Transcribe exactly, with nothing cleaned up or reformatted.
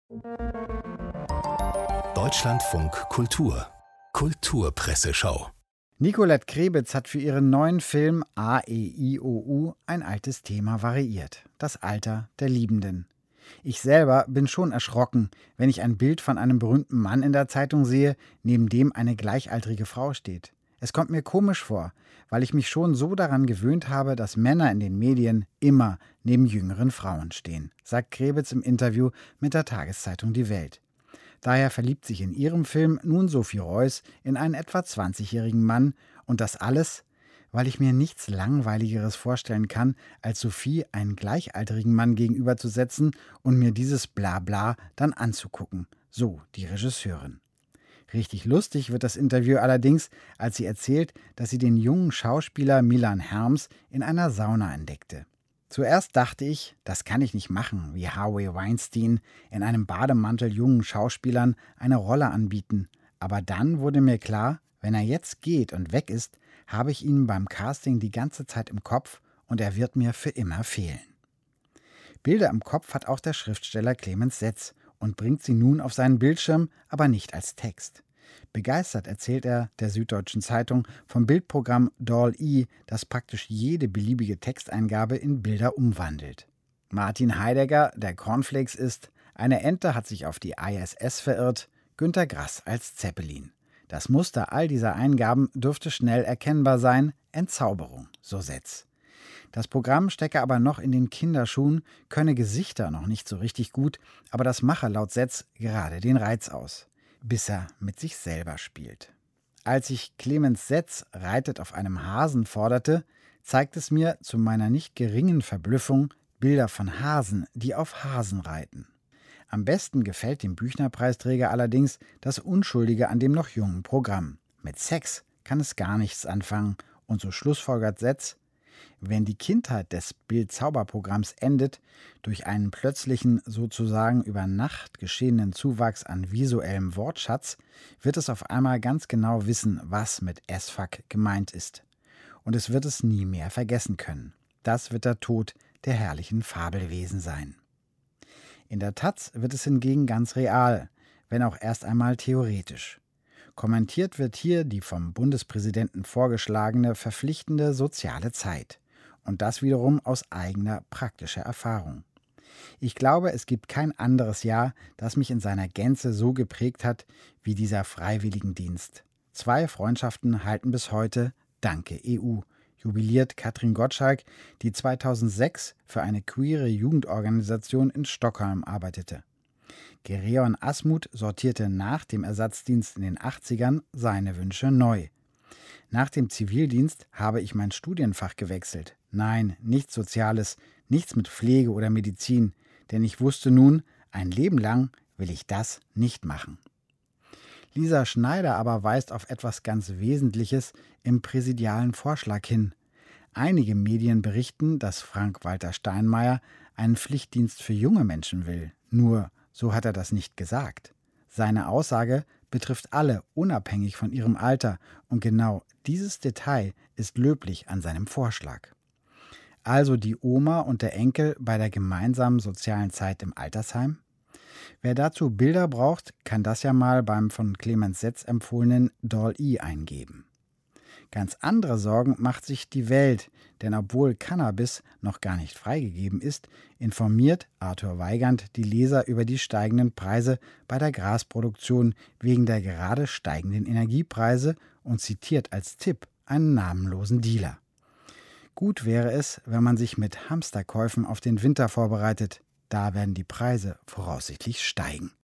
Deutschlandfunk Kultur Kulturpresseschau. Nicolette Krebitz hat für ihren neuen Film A E I O U ein altes Thema variiert: das Alter der Liebenden. Ich selber bin schon erschrocken, wenn ich ein Bild von einem berühmten Mann in der Zeitung sehe, neben dem eine gleichaltrige Frau steht. Es kommt mir komisch vor, weil ich mich schon so daran gewöhnt habe, dass Männer in den Medien immer neben jüngeren Frauen stehen, sagt Krebitz im Interview mit der Tageszeitung Die Welt. Daher verliebt sich in ihrem Film nun Sophie Reuss in einen etwa zwanzigjährigen Mann, und das alles, weil ich mir nichts Langweiligeres vorstellen kann, als Sophie einen gleichaltrigen Mann gegenüberzusetzen und mir dieses Blabla dann anzugucken, so die Regisseurin. Richtig lustig wird das Interview allerdings, als sie erzählt, dass sie den jungen Schauspieler Milan Herms in einer Sauna entdeckte. Zuerst dachte ich, das kann ich nicht machen, wie Harvey Weinstein in einem Bademantel jungen Schauspielern eine Rolle anbieten. Aber dann wurde mir klar, wenn er jetzt geht und weg ist, habe ich ihn beim Casting die ganze Zeit im Kopf und er wird mir für immer fehlen. Bilder im Kopf hat auch der Schriftsteller Clemens Setz und bringt sie nun auf seinen Bildschirm, aber nicht als Text. Begeistert erzählt er der Süddeutschen Zeitung vom Bildprogramm D A L L-E, das praktisch jede beliebige Texteingabe in Bilder umwandelt. Martin Heidegger, der Cornflakes ist, eine Ente hat sich auf die I S S verirrt, Günter Grass als Zeppelin. Das Muster all dieser Eingaben dürfte schnell erkennbar sein: Entzauberung, so Setz. Das Programm stecke aber noch in den Kinderschuhen, könne Gesichter noch nicht so richtig gut, aber das mache laut Setz gerade den Reiz aus, bis er mit sich selber spielt. Als ich Clemens Setz reitet auf einem Hasen forderte, zeigt es mir zu meiner nicht geringen Verblüffung Bilder von Hasen, die auf Hasen reiten. Am besten gefällt dem Büchner-Preisträger allerdings das Unschuldige an dem noch jungen Programm. Mit Sex kann es gar nichts anfangen, und so schlussfolgert Setz: Wenn die Kindheit des Bild-Zauberprogramms endet, durch einen plötzlichen, sozusagen über Nacht geschehenen Zuwachs an visuellem Wortschatz, wird es auf einmal ganz genau wissen, was mit S-Fuck gemeint ist. Und es wird es nie mehr vergessen können. Das wird der Tod der herrlichen Fabelwesen sein. In der Taz wird es hingegen ganz real, wenn auch erst einmal theoretisch. Kommentiert wird hier die vom Bundespräsidenten vorgeschlagene verpflichtende soziale Zeit. Und das wiederum aus eigener praktischer Erfahrung. Ich glaube, es gibt kein anderes Jahr, das mich in seiner Gänze so geprägt hat wie dieser Freiwilligendienst. Zwei Freundschaften halten bis heute, danke E U, jubiliert Katrin Gottschalk, die zweitausendsechs für eine queere Jugendorganisation in Stockholm arbeitete. Gereon Asmuth sortierte nach dem Ersatzdienst in den achtzigern seine Wünsche neu. Nach dem Zivildienst habe ich mein Studienfach gewechselt. Nein, nichts Soziales, nichts mit Pflege oder Medizin, denn ich wusste nun, ein Leben lang will ich das nicht machen. Lisa Schneider aber weist auf etwas ganz Wesentliches im präsidialen Vorschlag hin. Einige Medien berichten, dass Frank-Walter Steinmeier einen Pflichtdienst für junge Menschen will. Nur, so hat er das nicht gesagt. Seine Aussage betrifft alle, unabhängig von ihrem Alter, und genau dieses Detail ist löblich an seinem Vorschlag. Also die Oma und der Enkel bei der gemeinsamen sozialen Zeit im Altersheim? Wer dazu Bilder braucht, kann das ja mal beim von Clemens Setz empfohlenen D A L L-E eingeben. Ganz andere Sorgen macht sich die Welt, denn obwohl Cannabis noch gar nicht freigegeben ist, informiert Arthur Weigand die Leser über die steigenden Preise bei der Grasproduktion wegen der gerade steigenden Energiepreise und zitiert als Tipp einen namenlosen Dealer. Gut wäre es, wenn man sich mit Hamsterkäufen auf den Winter vorbereitet. Da werden die Preise voraussichtlich steigen.